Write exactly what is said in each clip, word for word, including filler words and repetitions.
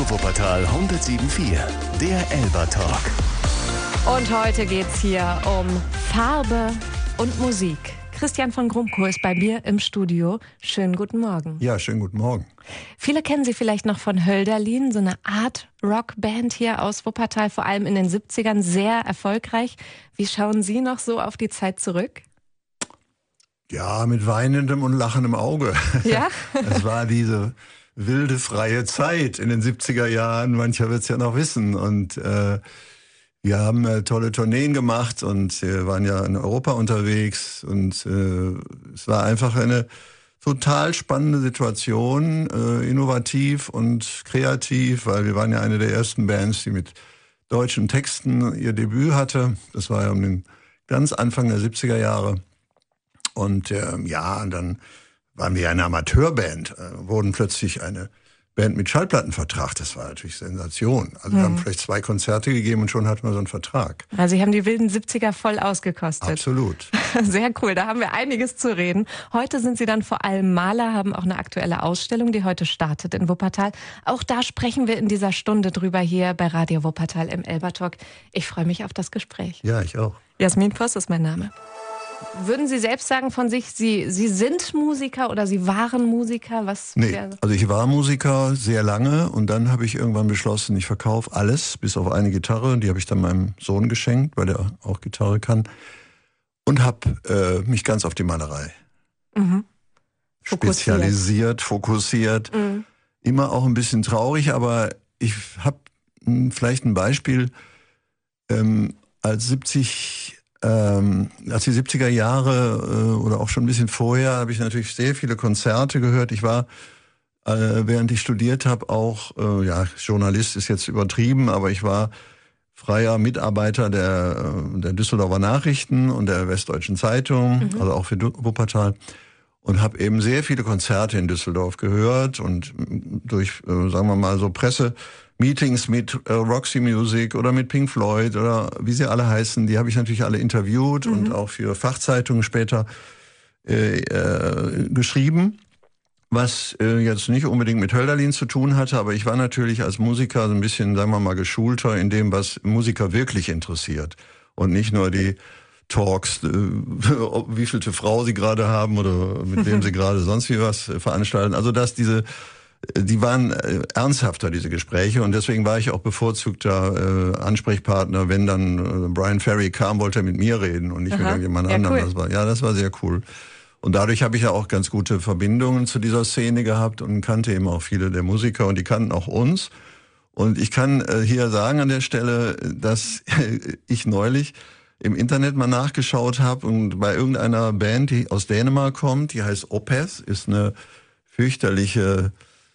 Radio Wuppertal hundertsieben Komma vier, der Elba Talk. Und heute geht's hier um Farbe und Musik. Christian von Grumko ist bei mir im Studio. Schönen guten Morgen. Ja, schönen guten Morgen. Viele kennen Sie vielleicht noch von Hölderlin, so eine Art-Rock-Band hier aus Wuppertal, vor allem in den siebzigern, sehr erfolgreich. Wie schauen Sie noch so auf die Zeit zurück? Ja, mit weinendem und lachendem Auge. Ja? Es war diese wilde, freie Zeit in den siebziger Jahren. Mancher wird es ja noch wissen. Und äh, wir haben äh, tolle Tourneen gemacht und äh, waren ja in Europa unterwegs. Und äh, es war einfach eine total spannende Situation, äh, innovativ und kreativ, weil wir waren ja eine der ersten Bands, die mit deutschen Texten ihr Debüt hatte. Das war ja um den ganz Anfang der siebziger Jahre. Und äh, ja, und dann waren wir eine Amateurband, äh, wurden plötzlich eine Band mit Schallplattenvertrag. Das war natürlich Sensation. Also wir hm. haben vielleicht zwei Konzerte gegeben und schon hatten wir so einen Vertrag. Also Sie haben die wilden siebziger voll ausgekostet. Absolut. Sehr cool, da haben wir einiges zu reden. Heute sind Sie dann vor allem Maler, haben auch eine aktuelle Ausstellung, die heute startet in Wuppertal. Auch da sprechen wir in dieser Stunde drüber hier bei Radio Wuppertal im Elba Talk. Ich freue mich auf das Gespräch. Ja, ich auch. Jasmin Voss ist mein Name. Würden Sie selbst sagen von sich, Sie, Sie sind Musiker oder Sie waren Musiker? Was nee, wäre? Also ich war Musiker sehr lange und dann habe ich irgendwann beschlossen, ich verkaufe alles, bis auf eine Gitarre. Die habe ich dann meinem Sohn geschenkt, weil er auch Gitarre kann. Und habe äh, mich ganz auf die Malerei mhm. spezialisiert, fokussiert. Mhm. Immer auch ein bisschen traurig, aber ich habe vielleicht ein Beispiel. Ähm, als siebzig... Ähm, als die siebziger Jahre äh, oder auch schon ein bisschen vorher habe ich natürlich sehr viele Konzerte gehört. Ich war, äh, während ich studiert habe, auch, äh, ja, Journalist ist jetzt übertrieben, aber ich war freier Mitarbeiter der, der Düsseldorfer Nachrichten und der Westdeutschen Zeitung, mhm. also auch für Wuppertal. Und habe eben sehr viele Konzerte in Düsseldorf gehört und durch, äh, sagen wir mal, so Presse-Meetings mit äh, Roxy Music oder mit Pink Floyd oder wie sie alle heißen, die habe ich natürlich alle interviewt mhm. und auch für Fachzeitungen später äh, äh, geschrieben, was äh, jetzt nicht unbedingt mit Hölderlin zu tun hatte, aber ich war natürlich als Musiker so ein bisschen, sagen wir mal, geschulter in dem, was Musiker wirklich interessiert und nicht nur die Talks, äh, wie vielte Frau sie gerade haben oder mit wem sie gerade sonst wie was veranstalten. Also dass diese, die waren äh, ernsthafter, diese Gespräche, und deswegen war ich auch bevorzugter äh, Ansprechpartner. Wenn dann äh, Brian Ferry kam, wollte er mit mir reden und nicht Aha. mit irgendjemand ja, anderem. Cool. Das war, ja, das war sehr cool. Und dadurch habe ich ja auch ganz gute Verbindungen zu dieser Szene gehabt und kannte eben auch viele der Musiker und die kannten auch uns. Und ich kann äh, hier sagen an der Stelle, dass ich neulich im Internet mal nachgeschaut habe und bei irgendeiner Band, die aus Dänemark kommt, die heißt Opeth, ist eine fürchterliche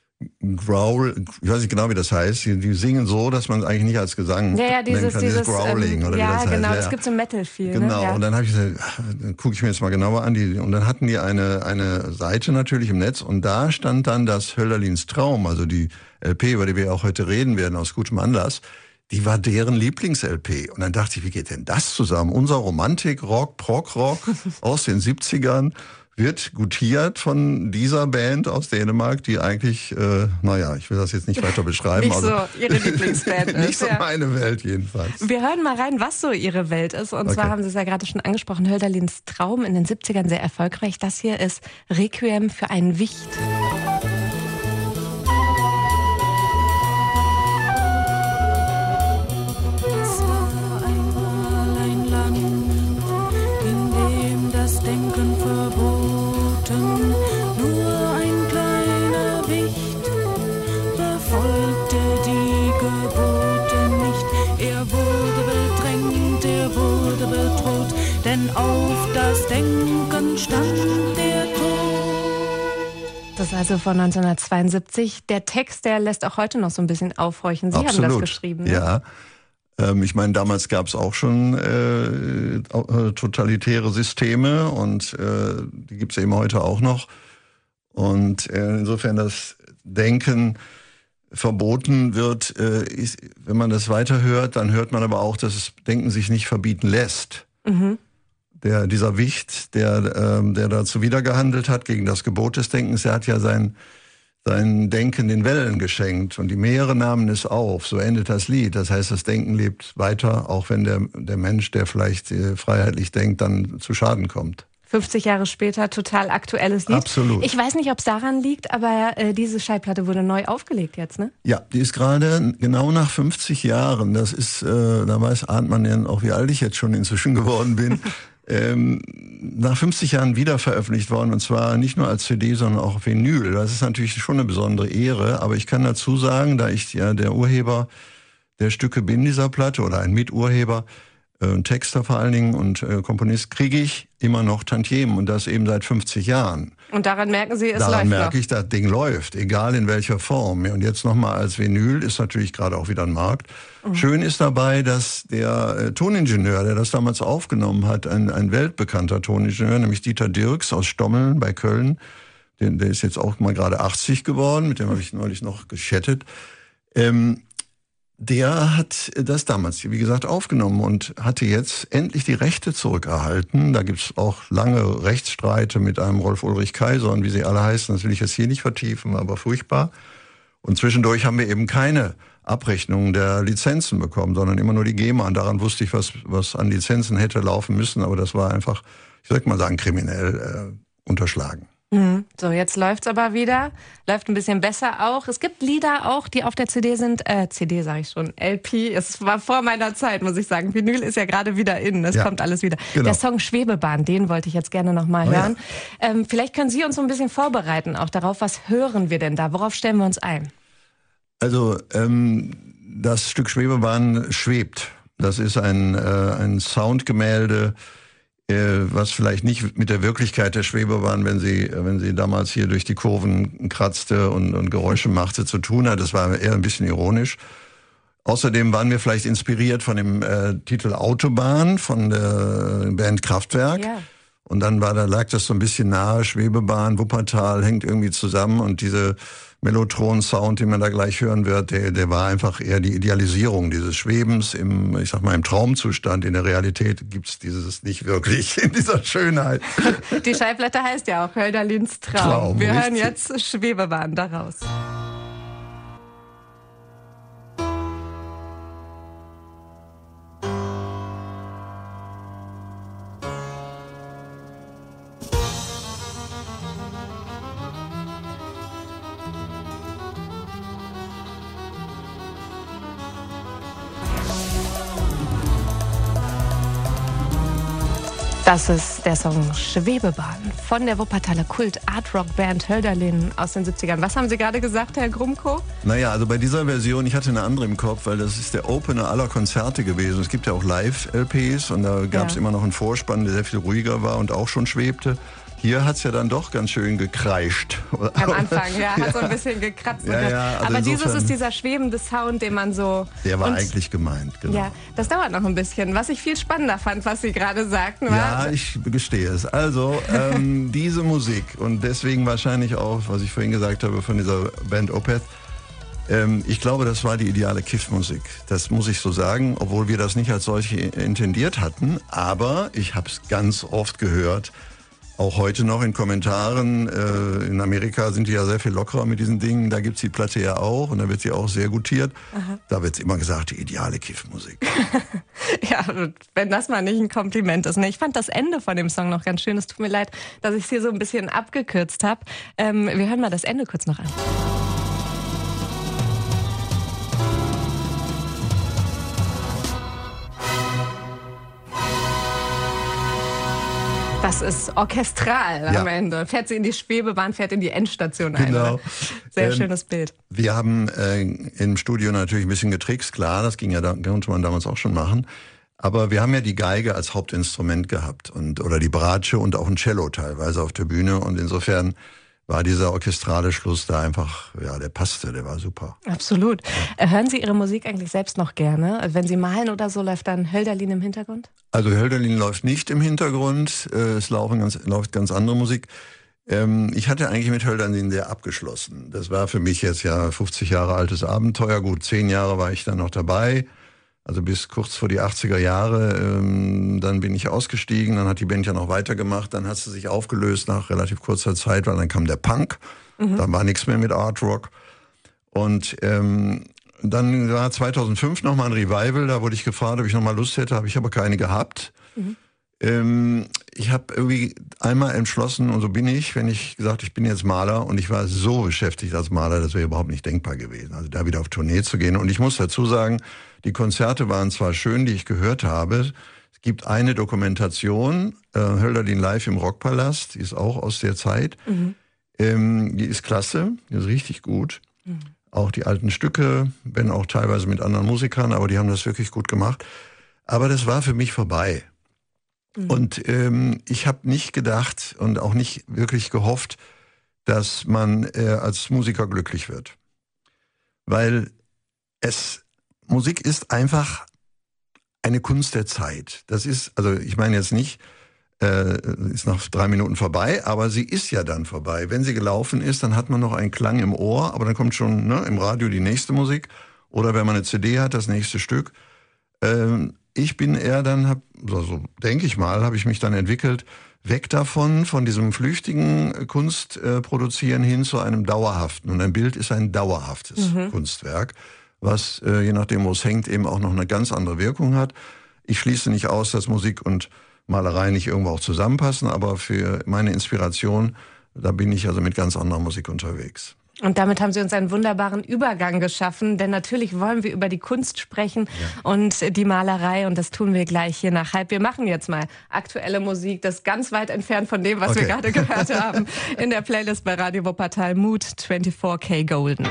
Growl, ich weiß nicht genau, wie das heißt, die, die singen so, dass man es eigentlich nicht als Gesang ja, ja, dieses, nennen kann, dieses, dieses Growling ähm, oder ja, wie das heißt. Genau, ja, das gibt es im Metal viel. Genau, ne? ja. Und dann habe ich gesagt, dann gucke ich mir jetzt mal genauer an. Die, und dann hatten die eine eine Seite natürlich im Netz und da stand dann das Hölderlins Traum, also die L P, über die wir auch heute reden werden, aus gutem Anlass. Die war deren Lieblings-L P. Und dann dachte ich, wie geht denn das zusammen? Unser Romantik-Rock, Prog-Rock aus den siebzigern wird gutiert von dieser Band aus Dänemark, die eigentlich, äh, naja, ich will das jetzt nicht weiter beschreiben. Nicht so ihre Lieblingsband ist. Nicht so ja. meine Welt jedenfalls. Wir hören mal rein, was so ihre Welt ist. Und okay. zwar haben Sie es ja gerade schon angesprochen, Hölderlins Traum, in den siebzigern sehr erfolgreich. Das hier ist Requiem für einen Wicht. Denn auf das Denken stand der Tod. Das ist also von neunzehnhundertzweiundsiebzig. Der Text, der lässt auch heute noch so ein bisschen aufhorchen. Sie Absolut. haben das geschrieben. Ne? Ja. Ähm, ich meine, damals gab es auch schon äh, totalitäre Systeme und äh, die gibt es eben heute auch noch. Und äh, insofern das Denken verboten wird, äh, ist, wenn man das weiterhört, dann hört man aber auch, dass das Denken sich nicht verbieten lässt. Mhm. Der, dieser Wicht, der, ähm, der dazu wiedergehandelt hat gegen das Gebot des Denkens, der hat ja sein, sein Denken den Wellen geschenkt und die Meere nahmen es auf. So endet das Lied. Das heißt, das Denken lebt weiter, auch wenn der, der Mensch, der vielleicht äh, freiheitlich denkt, dann zu Schaden kommt. fünfzig Jahre später, total aktuelles Lied. Absolut. Ich weiß nicht, ob es daran liegt, aber äh, diese Schallplatte wurde neu aufgelegt jetzt, ne? Ja, die ist gerade genau nach fünfzig Jahren. Das ist, äh, da weiß, ahnt man ja auch, wie alt ich jetzt schon inzwischen geworden bin. ähm, nach fünfzig Jahren wieder veröffentlicht worden, und zwar nicht nur als C D, sondern auch auf Vinyl. Das ist natürlich schon eine besondere Ehre, aber ich kann dazu sagen, da ich ja der Urheber der Stücke bin dieser Platte oder ein Miturheber, äh, Texter vor allen Dingen und äh, Komponist, kriege ich immer noch Tantiemen und das eben seit fünfzig Jahren. Und daran merken Sie, es daran läuft merke noch. ich, das Ding läuft, egal in welcher Form. Und jetzt nochmal als Vinyl ist natürlich gerade auch wieder ein Markt. Mhm. Schön ist dabei, dass der äh, Toningenieur, der das damals aufgenommen hat, ein, ein weltbekannter Toningenieur, nämlich Dieter Dirks aus Stommeln bei Köln, der, der ist jetzt auch mal gerade achtzig geworden, mit dem habe ich neulich noch geschattet. Ähm, Der hat das damals, wie gesagt, aufgenommen und hatte jetzt endlich die Rechte zurückerhalten. Da gibt's auch lange Rechtsstreite mit einem Rolf Ulrich Kaiser und wie sie alle heißen. Das will ich jetzt hier nicht vertiefen, aber furchtbar. Und zwischendurch haben wir eben keine Abrechnung der Lizenzen bekommen, sondern immer nur die GEMA. Und daran wusste ich, was, was an Lizenzen hätte laufen müssen. Aber das war einfach, ich soll mal sagen, kriminell äh, unterschlagen. So, jetzt läuft's aber wieder. Läuft ein bisschen besser auch. Es gibt Lieder auch, die auf der C D sind. Äh, C D sage ich schon. L P. Es war vor meiner Zeit, muss ich sagen. Vinyl ist ja gerade wieder in. Es ja, kommt alles wieder. Genau. Der Song Schwebebahn, den wollte ich jetzt gerne noch mal oh, hören. Ja. Ähm, vielleicht können Sie uns so ein bisschen vorbereiten auch darauf. Was hören wir denn da? Worauf stellen wir uns ein? Also, ähm, das Stück Schwebebahn schwebt. Das ist ein, äh, ein Soundgemälde, was vielleicht nicht mit der Wirklichkeit der Schwebebahn, wenn sie, wenn sie damals hier durch die Kurven kratzte und, und Geräusche machte, zu tun hat. Das war eher ein bisschen ironisch. Außerdem waren wir vielleicht inspiriert von dem äh, Titel Autobahn von der Band Kraftwerk. Ja. Und dann war, da lag das so ein bisschen nahe, Schwebebahn, Wuppertal hängt irgendwie zusammen und diese Mellotron-Sound, den man da gleich hören wird, der, der war einfach eher die Idealisierung dieses Schwebens im, ich sag mal, im Traumzustand. In der Realität gibt's dieses nicht wirklich in dieser Schönheit. Die Schallplatte heißt ja auch Hölderlins Traum. Traum, wir richtig. hören jetzt Schwebebahn daraus. Das ist der Song Schwebebahn von der Wuppertaler Kult-Art-Rock-Band Hölderlin aus den siebzigern. Was haben Sie gerade gesagt, Herr Grumko? Naja, also bei dieser Version, ich hatte eine andere im Kopf, weil das ist der Opener aller Konzerte gewesen. Es gibt ja auch Live-L Ps und da gab es ja. immer noch einen Vorspann, der sehr viel ruhiger war und auch schon schwebte. Hier hat's ja dann doch ganz schön gekreischt. Am Anfang, ja, hat so ein bisschen gekratzt. Ja, ja, also aber insofern, dieses ist dieser schwebende Sound, den man so... Der war und, eigentlich gemeint, genau. Ja, das dauert noch ein bisschen. Was ich viel spannender fand, was Sie gerade sagten, war... Ja, ich gestehe es. Also, ähm, diese Musik und deswegen wahrscheinlich auch, was ich vorhin gesagt habe von dieser Band Opeth, ähm, ich glaube, das war die ideale Kiffmusik. Das muss ich so sagen, obwohl wir das nicht als solche intendiert hatten. Aber ich habe es ganz oft gehört, auch heute noch in Kommentaren. Äh, in Amerika sind die ja sehr viel lockerer mit diesen Dingen. Da gibt's die Platte ja auch und da wird sie auch sehr gutiert. Aha. Da wird's immer gesagt, die ideale Kiffmusik. Ja, wenn das mal nicht ein Kompliment ist. Ne? Ich fand das Ende von dem Song noch ganz schön. Es tut mir leid, dass ich es hier so ein bisschen abgekürzt habe. Ähm, wir hören mal das Ende kurz noch an. Das ist orchestral ja. am Ende. Fährt sie in die Schwebebahn, fährt in die Endstation ein. Genau. Sehr ähm, schönes Bild. Wir haben äh, im Studio natürlich ein bisschen getrickst, klar, das ging ja, da konnte man damals auch schon machen. Aber wir haben ja die Geige als Hauptinstrument gehabt und oder die Bratsche und auch ein Cello teilweise auf der Bühne und insofern war dieser orchestrale Schluss da einfach, ja, der passte, der war super. Absolut. Ja. Hören Sie Ihre Musik eigentlich selbst noch gerne? Wenn Sie malen oder so, läuft dann Hölderlin im Hintergrund? Also Hölderlin läuft nicht im Hintergrund, es laufen ganz, läuft ganz andere Musik. Ähm, ich hatte eigentlich mit Hölderlin sehr abgeschlossen. Das war für mich jetzt ja fünfzig Jahre altes Abenteuer. Gut, zehn Jahre war ich dann noch dabei. Also bis kurz vor die achtziger Jahre, ähm, dann bin ich ausgestiegen, dann hat die Band ja noch weitergemacht, dann hat sie sich aufgelöst nach relativ kurzer Zeit, weil dann kam der Punk Mhm. Dann war nichts mehr mit Art Rock. Und ähm, dann war zweitausendfünf nochmal ein Revival, da wurde ich gefragt, ob ich nochmal Lust hätte, habe ich aber keine gehabt. Mhm. Ähm, ich habe irgendwie einmal entschlossen, und so bin ich, wenn ich gesagt, ich bin jetzt Maler, und ich war so beschäftigt als Maler, das wäre überhaupt nicht denkbar gewesen, also da wieder auf Tournee zu gehen. Und ich muss dazu sagen, die Konzerte waren zwar schön, die ich gehört habe. Es gibt eine Dokumentation, äh, Hölderlin live im Rockpalast, die ist auch aus der Zeit. Mhm. Ähm, die ist klasse, die ist richtig gut. Mhm. Auch die alten Stücke, wenn auch teilweise mit anderen Musikern, aber die haben das wirklich gut gemacht. Aber das war für mich vorbei. Mhm. Und ähm, ich habe nicht gedacht und auch nicht wirklich gehofft, dass man äh, als Musiker glücklich wird. Weil es, Musik ist einfach eine Kunst der Zeit. Das ist, also ich meine jetzt nicht, äh, ist nach drei Minuten vorbei, aber sie ist ja dann vorbei. Wenn sie gelaufen ist, dann hat man noch einen Klang im Ohr, aber dann kommt schon ne, im Radio die nächste Musik. Oder wenn man eine C D hat, das nächste Stück. Ähm, Ich bin eher dann, hab, also denke ich mal, habe ich mich dann entwickelt, weg davon, von diesem flüchtigen Kunstproduzieren äh, hin zu einem dauerhaften. Und ein Bild ist ein dauerhaftes mhm. Kunstwerk, was, äh, je nachdem, wo es hängt, eben auch noch eine ganz andere Wirkung hat. Ich schließe nicht aus, dass Musik und Malerei nicht irgendwo auch zusammenpassen, aber für meine Inspiration, da bin ich also mit ganz anderer Musik unterwegs. Und damit haben Sie uns einen wunderbaren Übergang geschaffen, denn natürlich wollen wir über die Kunst sprechen ja. und die Malerei, und das tun wir gleich hier nach halb. Wir machen jetzt mal aktuelle Musik, das ist ganz weit entfernt von dem, was okay. wir gerade gehört haben, in der Playlist bei Radio Wuppertal, Mood vierundzwanzig K Golden.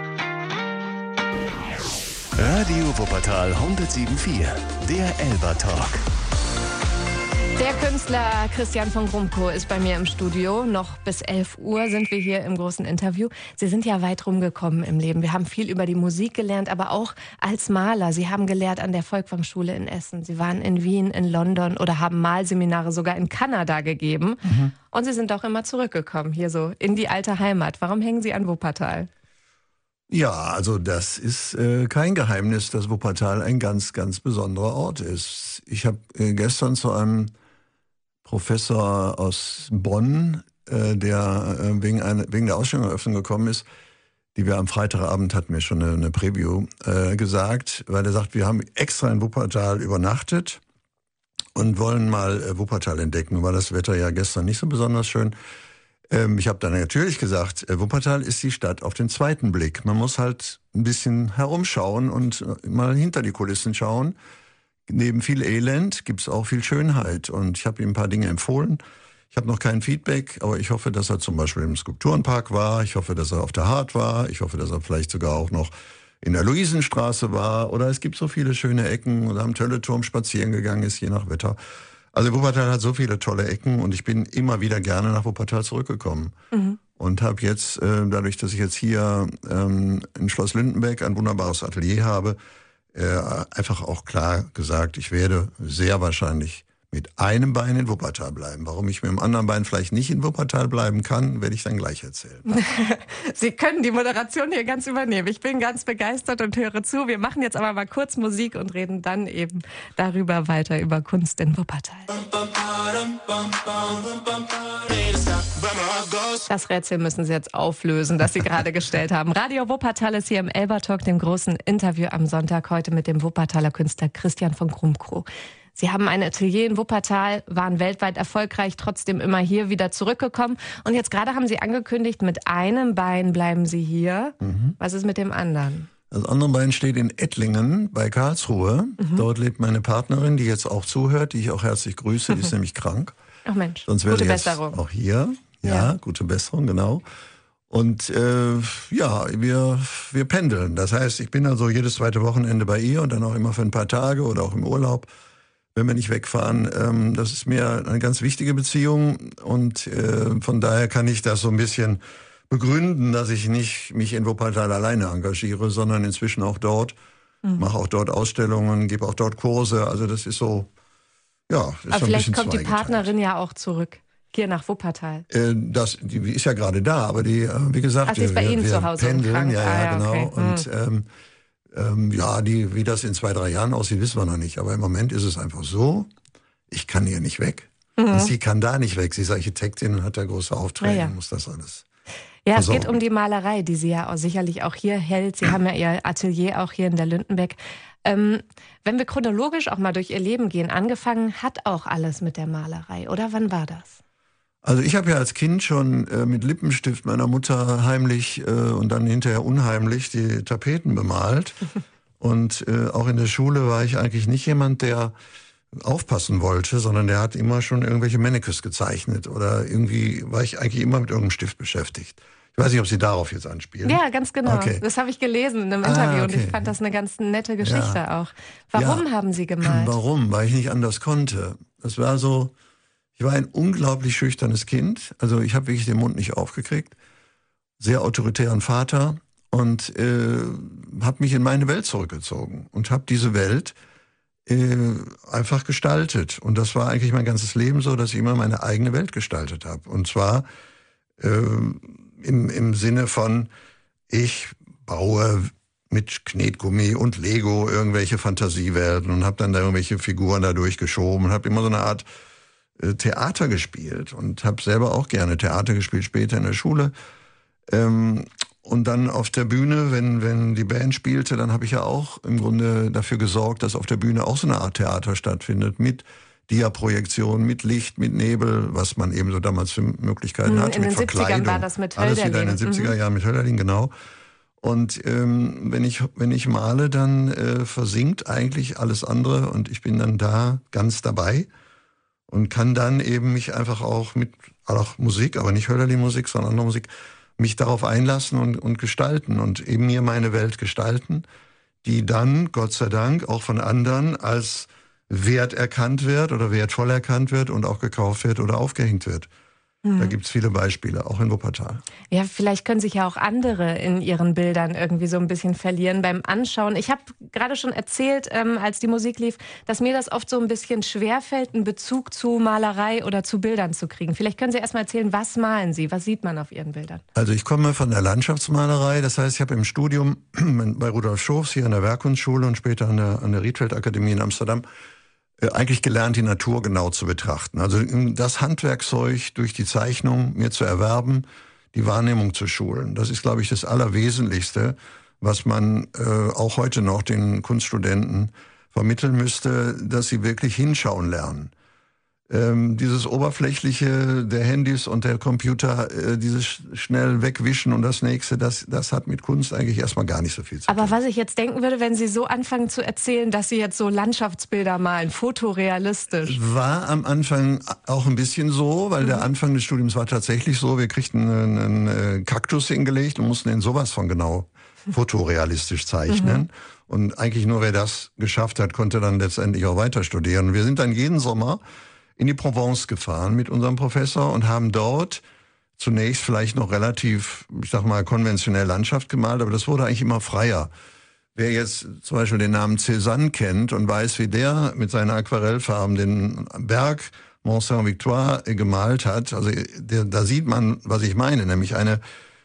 Radio Wuppertal hundertsieben Komma vier, der Elba Talk. Der Künstler Christian von Grumko ist bei mir im Studio. Noch bis elf Uhr sind wir hier im großen Interview. Sie sind ja weit rumgekommen im Leben. Wir haben viel über die Musik gelernt, aber auch als Maler. Sie haben gelehrt an der Folkwang-Schule in Essen. Sie waren in Wien, in London oder haben Malseminare sogar in Kanada gegeben. Mhm. Und Sie sind auch immer zurückgekommen, hier so in die alte Heimat. Warum hängen Sie an Wuppertal? Ja, also das ist äh, kein Geheimnis, dass Wuppertal ein ganz, ganz besonderer Ort ist. Ich habe äh, gestern zu einem Professor aus Bonn, äh, der äh, wegen, eine, wegen der Ausstellungseröffnung gekommen ist, die wir am Freitagabend hatten wir schon eine, eine Preview äh, gesagt, weil er sagt, wir haben extra in Wuppertal übernachtet und wollen mal äh, Wuppertal entdecken, war das Wetter ja gestern nicht so besonders schön. Ähm, ich habe dann natürlich gesagt, äh, Wuppertal ist die Stadt auf den zweiten Blick. Man muss halt ein bisschen herumschauen und äh, mal hinter die Kulissen schauen. Neben viel Elend gibt es auch viel Schönheit, und ich habe ihm ein paar Dinge empfohlen. Ich habe noch kein Feedback, aber ich hoffe, dass er zum Beispiel im Skulpturenpark war. Ich hoffe, dass er auf der Hart war. Ich hoffe, dass er vielleicht sogar auch noch in der Luisenstraße war. Oder es gibt so viele schöne Ecken oder am Tölleturm spazieren gegangen ist, je nach Wetter. Also Wuppertal hat so viele tolle Ecken, und ich bin immer wieder gerne nach Wuppertal zurückgekommen. Mhm. Und habe jetzt, äh, dadurch, dass ich jetzt hier ähm, in Schloss Lindenbeck ein wunderbares Atelier habe, Äh, einfach auch klar gesagt, ich werde sehr wahrscheinlich mit einem Bein in Wuppertal bleiben. Warum ich mit dem anderen Bein vielleicht nicht in Wuppertal bleiben kann, werde ich dann gleich erzählen. Sie können die Moderation hier ganz übernehmen. Ich bin ganz begeistert und höre zu. Wir machen jetzt aber mal kurz Musik und reden dann eben darüber weiter, über Kunst in Wuppertal. Das Rätsel müssen Sie jetzt auflösen, das Sie gerade gestellt haben. Radio Wuppertal ist hier im Elba Talk, dem großen Interview am Sonntag, heute mit dem Wuppertaler Künstler Christian von Grumko. Sie haben ein Atelier in Wuppertal, waren weltweit erfolgreich, trotzdem immer hier wieder zurückgekommen. Und jetzt gerade haben Sie angekündigt, mit einem Bein bleiben Sie hier. Mhm. Was ist mit dem anderen? Das andere Bein steht in Ettlingen bei Karlsruhe. Mhm. Dort lebt meine Partnerin, die jetzt auch zuhört, die ich auch herzlich grüße. Die ist nämlich krank. Ach Mensch, Sonst wäre gute sie jetzt Besserung. Auch hier. Ja, ja, gute Besserung, genau. Und äh, ja, wir, wir pendeln. Das heißt, ich bin also jedes zweite Wochenende bei ihr und dann auch immer für ein paar Tage oder auch im Urlaub, wenn wir nicht wegfahren. Ähm, das ist mir eine ganz wichtige Beziehung, und äh, von daher kann ich das so ein bisschen begründen, dass ich nicht mich in Wuppertal alleine engagiere, sondern inzwischen auch dort, mhm. mache auch dort Ausstellungen, gebe auch dort Kurse. Also das ist so, ja, ist aber so ein vielleicht bisschen kommt die Partnerin ja auch zurück. Hier nach Wuppertal. Äh, das, die ist ja gerade da, aber die, äh, wie gesagt, Ach, sie ist wir, bei Ihnen wir zu Hause pendeln, ja, ja, ah, ja, genau. Okay. Und ähm, ähm, ja, die, wie das in zwei, drei Jahren aussieht, wissen wir noch nicht. Aber im Moment ist es einfach so, ich kann hier nicht weg. Mhm. Und sie kann da nicht weg. Sie ist Architektin und hat da große Aufträge, ja, ja. muss das alles. Ja, es versorgen. geht um die Malerei, die sie ja auch sicherlich auch hier hält. Sie haben ja ihr Atelier auch hier in der Lündenbeck. Ähm, wenn wir chronologisch auch mal durch ihr Leben gehen, angefangen hat auch alles mit der Malerei, oder wann war das? Also ich habe ja als Kind schon äh, mit Lippenstift meiner Mutter heimlich äh, und dann hinterher unheimlich die Tapeten bemalt. Und äh, auch in der Schule war ich eigentlich nicht jemand, der aufpassen wollte, sondern der hat immer schon irgendwelche Mannekes gezeichnet. Oder irgendwie war ich eigentlich immer mit irgendeinem Stift beschäftigt. Ich weiß nicht, ob Sie darauf jetzt anspielen. Ja, ganz genau. Okay. Das habe ich gelesen in einem Ah, Interview okay. und ich fand das eine ganz nette Geschichte Ja. auch. Warum Ja. haben Sie gemalt? Warum? Weil ich nicht anders konnte. Das war so, ich war ein unglaublich schüchternes Kind. Also ich habe wirklich den Mund nicht aufgekriegt. Sehr autoritären Vater und äh, habe mich in meine Welt zurückgezogen und habe diese Welt äh, einfach gestaltet. Und das war eigentlich mein ganzes Leben so, dass ich immer meine eigene Welt gestaltet habe. Und zwar äh, im, im Sinne von, ich baue mit Knetgummi und Lego irgendwelche Fantasiewelten und habe dann da irgendwelche Figuren da durchgeschoben und habe immer so eine Art äh, Theater gespielt und habe selber auch gerne Theater gespielt, später in der Schule. Ähm, und dann auf der Bühne, wenn, wenn die Band spielte, dann habe ich ja auch im Grunde dafür gesorgt, dass auf der Bühne auch so eine Art Theater stattfindet mit Dia-Projektion, mit Licht, mit Nebel, was man eben so damals für Möglichkeiten Hm, hatte, in mit den Verkleidung. siebzigern war das mit Alles wieder in den Hölderlin. siebziger Jahren mit Hölderlin, genau. Und ähm, wenn ich wenn ich male, dann äh, versinkt eigentlich alles andere und ich bin dann da ganz dabei und kann dann eben mich einfach auch mit auch Musik, aber nicht Hölderlin-Musik, sondern andere Musik, mich darauf einlassen und, und gestalten und eben mir meine Welt gestalten, die dann, Gott sei Dank, auch von anderen als wert erkannt wird oder wertvoll erkannt wird und auch gekauft wird oder aufgehängt wird. Da gibt's viele Beispiele, auch in Wuppertal. Ja, vielleicht können sich ja auch andere in ihren Bildern irgendwie so ein bisschen verlieren beim Anschauen. Ich habe gerade schon erzählt, ähm, als die Musik lief, dass mir das oft so ein bisschen schwerfällt, einen Bezug zu Malerei oder zu Bildern zu kriegen. Vielleicht können Sie erst mal erzählen, was malen Sie? Was sieht man auf Ihren Bildern? Also ich komme von der Landschaftsmalerei, das heißt, ich habe im Studium bei Rudolf Schoofs hier an der Werkkunstschule und später an der, an der Rietveld-Akademie in Amsterdam eigentlich gelernt, die Natur genau zu betrachten. Also das Handwerkszeug durch die Zeichnung mir zu erwerben, die Wahrnehmung zu schulen. Das ist, glaube ich, das Allerwesentlichste, was man äh, auch heute noch den Kunststudenten vermitteln müsste, dass sie wirklich hinschauen lernen. Ähm, dieses Oberflächliche der Handys und der Computer, äh, dieses schnell wegwischen und das Nächste, das, das hat mit Kunst eigentlich erstmal gar nicht so viel zu tun. Aber was ich jetzt denken würde, wenn Sie so anfangen zu erzählen, dass Sie jetzt so Landschaftsbilder malen, fotorealistisch. War am Anfang auch ein bisschen so, weil mhm. der Anfang des Studiums war tatsächlich so, wir kriegten einen, einen Kaktus hingelegt und mussten den sowas von genau fotorealistisch zeichnen. Mhm. Und eigentlich nur wer das geschafft hat, konnte dann letztendlich auch weiter studieren. Wir sind dann jeden Sommer in die Provence gefahren mit unserem Professor und haben dort zunächst vielleicht noch relativ, ich sag mal, konventionell Landschaft gemalt, aber das wurde eigentlich immer freier. Wer jetzt zum Beispiel den Namen Cézanne kennt und weiß, wie der mit seinen Aquarellfarben den Berg Mont Saint-Victoire gemalt hat, also der, da sieht man, was ich meine, nämlich eine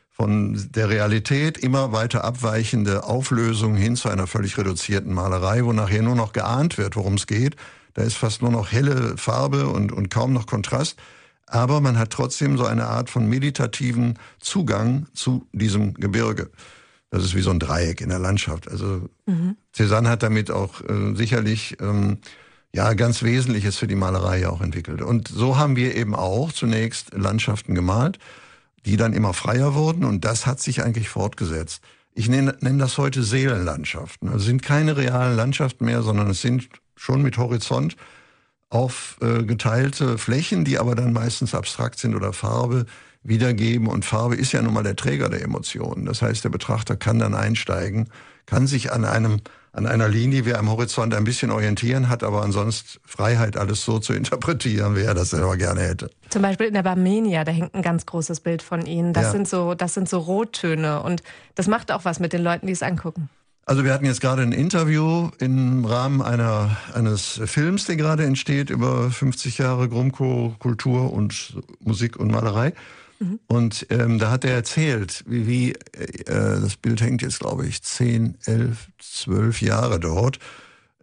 von der Realität immer weiter abweichende Auflösung hin zu einer völlig reduzierten Malerei, wo nachher nur noch geahnt wird, worum es geht. Da ist fast nur noch helle Farbe und, und kaum noch Kontrast. Aber man hat trotzdem so eine Art von meditativen Zugang zu diesem Gebirge. Das ist wie so ein Dreieck in der Landschaft. Also mhm. Cézanne hat damit auch äh, sicherlich ähm, ja ganz Wesentliches für die Malerei ja auch entwickelt. Und so haben wir eben auch zunächst Landschaften gemalt, die dann immer freier wurden. Und das hat sich eigentlich fortgesetzt. Ich nenne, nenne das heute Seelenlandschaften. Also es sind keine realen Landschaften mehr, sondern es sind schon mit Horizont aufgeteilte äh, Flächen, die aber dann meistens abstrakt sind oder Farbe wiedergeben. Und Farbe ist ja nun mal der Träger der Emotionen. Das heißt, der Betrachter kann dann einsteigen, kann sich an einem an einer Linie wie am Horizont ein bisschen orientieren, hat aber ansonsten Freiheit, alles so zu interpretieren, wie er das selber gerne hätte. Zum Beispiel in der Barmenia, da hängt ein ganz großes Bild von Ihnen. Das, ja. sind so, das sind so Rottöne und das macht auch was mit den Leuten, die es angucken. Also wir hatten jetzt gerade ein Interview im Rahmen einer, eines Films, der gerade entsteht, über fünfzig Jahre Grumko, Kultur und Musik und Malerei. Mhm. Und ähm, da hat er erzählt, wie, wie äh, das Bild hängt jetzt, glaube ich, zehn, elf, zwölf Jahre dort,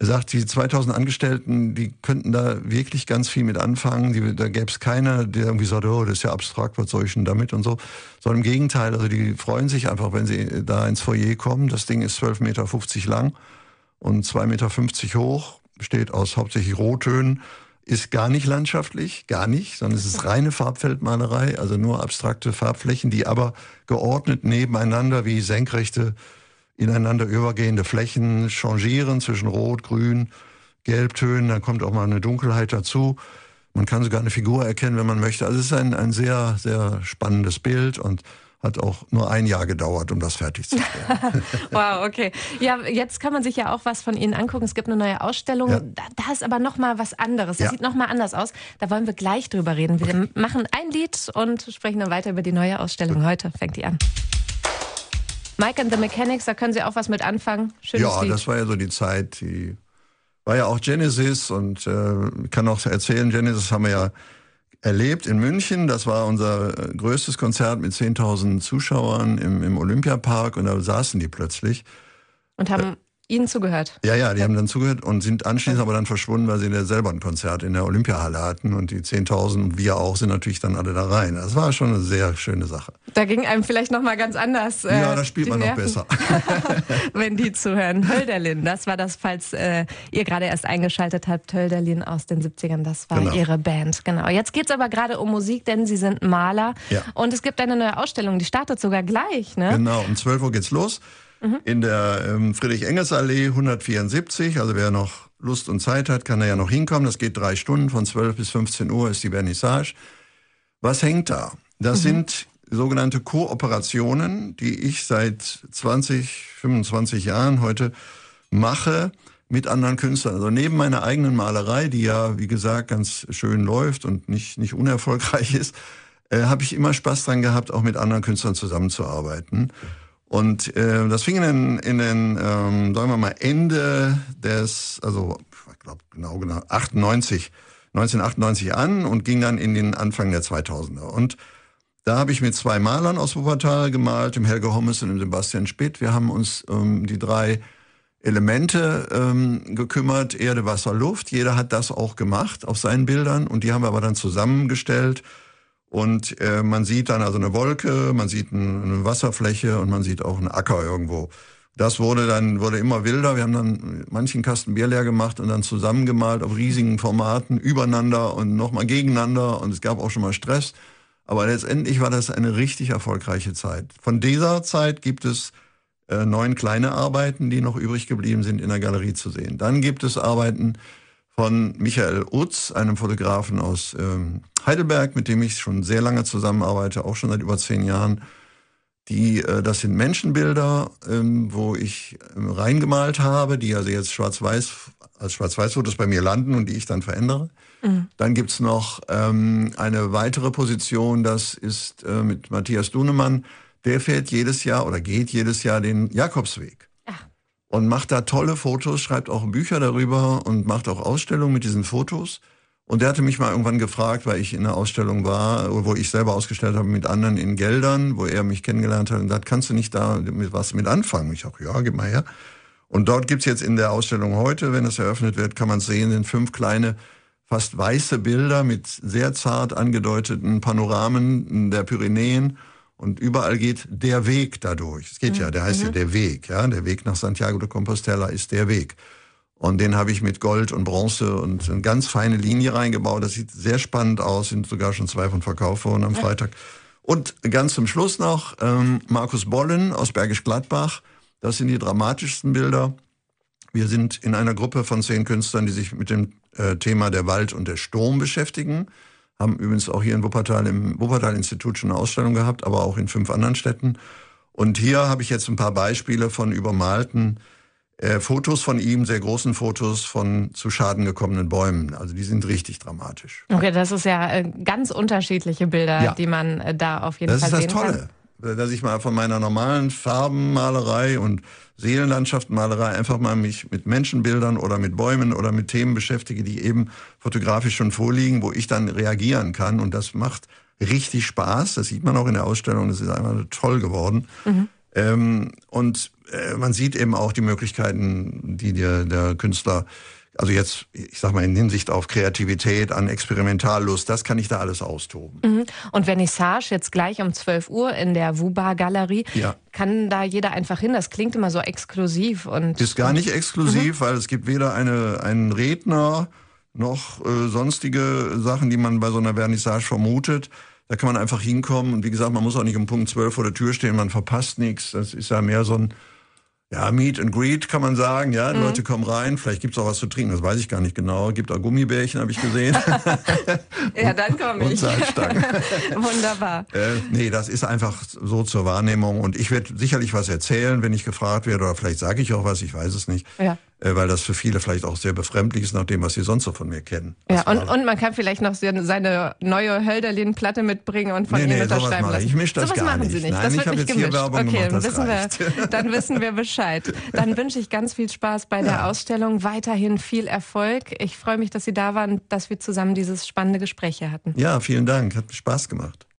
Er sagt, die zweitausend Angestellten, die könnten da wirklich ganz viel mit anfangen. Die, da gäbe es keiner, der irgendwie sagt, oh, das ist ja abstrakt, was soll ich denn damit und so. Sondern im Gegenteil, also die freuen sich einfach, wenn sie da ins Foyer kommen. Das Ding ist zwölf Meter fünfzig lang und zwei Meter fünfzig hoch, besteht aus hauptsächlich Rottönen, ist gar nicht landschaftlich, gar nicht, sondern es ist reine Farbfeldmalerei, also nur abstrakte Farbflächen, die aber geordnet nebeneinander wie senkrechte, ineinander übergehende Flächen changieren zwischen Rot, Grün, Gelbtönen, dann kommt auch mal eine Dunkelheit dazu. Man kann sogar eine Figur erkennen, wenn man möchte. Also es ist ein, ein sehr, sehr spannendes Bild und hat auch nur ein Jahr gedauert, um das fertigzustellen. Wow, okay. Ja, jetzt kann man sich ja auch was von Ihnen angucken. Es gibt eine neue Ausstellung. Ja. Da, da ist aber noch mal was anderes. Das Ja. sieht noch mal anders aus. Da wollen wir gleich drüber reden. Wir machen ein Lied und sprechen dann weiter über die neue Ausstellung. Heute fängt die an. Mike and the Mechanics, da können Sie auch was mit anfangen. Schönes Ja, Lied. das war ja so die Zeit, die war ja auch Genesis und äh, kann auch erzählen, Genesis haben wir ja erlebt in München. Das war unser größtes Konzert mit zehntausend Zuschauern im, im Olympiapark und da saßen die plötzlich. Und haben Ihnen zugehört. Ja, ja, die haben dann zugehört und sind anschließend aber dann verschwunden, weil sie ja selber ein Konzert in der Olympiahalle hatten und die zehntausend und wir auch sind natürlich dann alle da rein. Das war schon eine sehr schöne Sache. Da ging einem vielleicht noch mal ganz anders. Äh, Ja, da spielt die man noch Nerven. besser. Wenn die zuhören. Hölderlin, das war das, falls äh, ihr gerade erst eingeschaltet habt, Hölderlin aus den siebzigern, das war Genau. ihre Band. Genau. Jetzt geht's aber gerade um Musik, denn sie sind Maler. Ja. Und es gibt eine neue Ausstellung, die startet sogar gleich, ne? Genau, um zwölf Uhr geht's los. In der ähm, Friedrich-Engels-Allee hundertvierundsiebzig. Also wer noch Lust und Zeit hat, kann da ja noch hinkommen. Das geht drei Stunden, von zwölf bis fünfzehn Uhr ist die Vernissage. Was hängt da? Das mhm. sind sogenannte Kooperationen, die ich seit zwanzig, fünfundzwanzig Jahren heute mache mit anderen Künstlern. Also neben meiner eigenen Malerei, die ja, wie gesagt, ganz schön läuft und nicht, nicht unerfolgreich ist, äh, habe ich immer Spaß dran gehabt, auch mit anderen Künstlern zusammenzuarbeiten. Und äh, das fing in den, in den ähm, sagen wir mal, Ende des, also ich glaube genau, genau achtundneunzig, neunzehnhundertachtundneunzig an und ging dann in den Anfang der zweitausender. Und da habe ich mit zwei Malern aus Wuppertal gemalt, dem Helge Hommes und dem Sebastian Spitt. Wir haben uns um die drei Elemente ähm, gekümmert, Erde, Wasser, Luft. Jeder hat das auch gemacht auf seinen Bildern und die haben wir aber dann zusammengestellt. Und äh, man sieht dann also eine Wolke, man sieht ein, eine Wasserfläche und man sieht auch einen Acker irgendwo. Das wurde dann wurde immer wilder. Wir haben dann manchen Kasten Bier leer gemacht und dann zusammengemalt auf riesigen Formaten, übereinander und nochmal gegeneinander. Und es gab auch schon mal Stress. Aber letztendlich war das eine richtig erfolgreiche Zeit. Von dieser Zeit gibt es äh, neun kleine Arbeiten, die noch übrig geblieben sind, in der Galerie zu sehen. Dann gibt es Arbeiten von Michael Utz, einem Fotografen aus ähm, Heidelberg, mit dem ich schon sehr lange zusammenarbeite, auch schon seit über zehn Jahren. Die, äh, das sind Menschenbilder, ähm, wo ich ähm, reingemalt habe, die also jetzt schwarz-weiß, als Schwarz-Weiß-Fotos bei mir landen und die ich dann verändere. Mhm. Dann gibt's noch ähm, eine weitere Position, das ist äh, mit Matthias Dunemann. Der fährt jedes Jahr oder geht jedes Jahr den Jakobsweg. Und macht da tolle Fotos, schreibt auch Bücher darüber und macht auch Ausstellungen mit diesen Fotos. Und der hatte mich mal irgendwann gefragt, weil ich in einer Ausstellung war, wo ich selber ausgestellt habe mit anderen in Geldern, wo er mich kennengelernt hat und sagt, kannst du nicht da mit was mit anfangen? Ich sage, ja, gib mal her. Und dort gibt's jetzt in der Ausstellung heute, wenn es eröffnet wird, kann man sehen, sind fünf kleine, fast weiße Bilder mit sehr zart angedeuteten Panoramen der Pyrenäen. Und überall geht der Weg dadurch. Es geht ja, der heißt mhm. ja der Weg. Ja, der Weg nach Santiago de Compostela ist der Weg. Und den habe ich mit Gold und Bronze und eine ganz feine Linie reingebaut. Das sieht sehr spannend aus. Sind sogar schon zwei von verkauft worden am Freitag. Und ganz zum Schluss noch ähm, Markus Bollen aus Bergisch Gladbach. Das sind die dramatischsten Bilder. Wir sind in einer Gruppe von zehn Künstlern, die sich mit dem äh, Thema der Wald und der Sturm beschäftigen. Haben übrigens auch hier in Wuppertal im Wuppertal-Institut schon eine Ausstellung gehabt, aber auch in fünf anderen Städten. Und hier habe ich jetzt ein paar Beispiele von übermalten äh, Fotos von ihm, sehr großen Fotos von zu Schaden gekommenen Bäumen. Also die sind richtig dramatisch. Okay, das ist ja äh, ganz unterschiedliche Bilder, ja. die man äh, da auf jeden das Fall sehen kann. Das ist das Tolle, dass ich mal von meiner normalen Farbenmalerei und Seelenlandschaftenmalerei einfach mal mich mit Menschenbildern oder mit Bäumen oder mit Themen beschäftige, die eben fotografisch schon vorliegen, wo ich dann reagieren kann. Und das macht richtig Spaß. Das sieht man auch in der Ausstellung. Das ist einfach toll geworden. Mhm. Ähm, und äh, man sieht eben auch die Möglichkeiten, die der, der Künstler, also jetzt, ich sag mal in Hinsicht auf Kreativität, an Experimentallust, das kann ich da alles austoben. Mhm. Und Vernissage jetzt gleich um zwölf Uhr in der Wuba-Galerie. Ja. Kann da jeder einfach hin? Das klingt immer so exklusiv. Und Ist gar nicht exklusiv, mhm. weil es gibt weder eine, einen Redner noch äh, sonstige Sachen, die man bei so einer Vernissage vermutet. Da kann man einfach hinkommen und wie gesagt, man muss auch nicht um Punkt zwölf vor der Tür stehen, man verpasst nichts. Das ist ja mehr so ein ja, Meet and Greet kann man sagen, ja, mhm. Leute kommen rein, vielleicht gibt's auch was zu trinken, das weiß ich gar nicht genau. Gibt auch Gummibärchen, habe ich gesehen. Ja, dann komme ich. Und Salzstangen. Wunderbar. Äh, nee, das ist einfach so zur Wahrnehmung und ich werde sicherlich was erzählen, wenn ich gefragt werde oder vielleicht sage ich auch was, ich weiß es nicht. Ja. Äh, weil das für viele vielleicht auch sehr befremdlich ist, nach dem, was sie sonst so von mir kennen. Ja, und, und man kann vielleicht noch seine neue Hölderlin-Platte mitbringen und von nee, Ihnen nee, unterschreiben lassen. Ich mische das so was gar machen nicht. Sie nicht. Nein, das ich wird habe nicht jetzt gemischt. hier Werbung Okay, gemacht, das wissen reicht. wir, dann wissen wir Bescheid. Dann wünsche ich ganz viel Spaß bei der ja. Ausstellung, weiterhin viel Erfolg. Ich freue mich, dass Sie da waren, dass wir zusammen dieses spannende Gespräch hier hatten. Ja, vielen Dank. Hat Spaß gemacht.